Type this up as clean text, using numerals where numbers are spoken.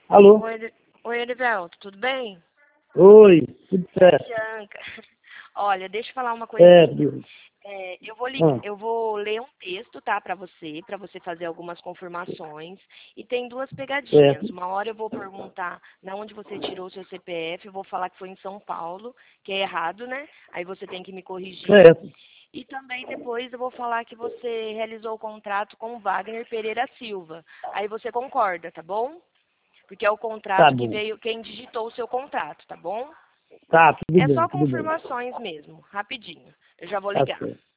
Alô? Oi, Erivelto, tudo bem? Oi, tudo certo? Bianca. Olha, deixa eu falar uma coisinha. Ah, Eu vou ler um texto, tá, para você fazer algumas confirmações. E tem duas pegadinhas. certo, Uma hora eu vou perguntar na onde você tirou o seu CPF, eu vou falar que foi em São Paulo, que é errado, né? Aí você tem que me corrigir. certo. E também depois eu vou falar que você realizou o contrato com o Wagner Pereira Silva. Aí você concorda, tá bom? Porque é o Tá contrato que bom. veio, quem digitou o seu contrato, tá bom? Tá, tudo É bem, só tudo bem. confirmações mesmo, rapidinho. Eu já vou Tá ligar. certo.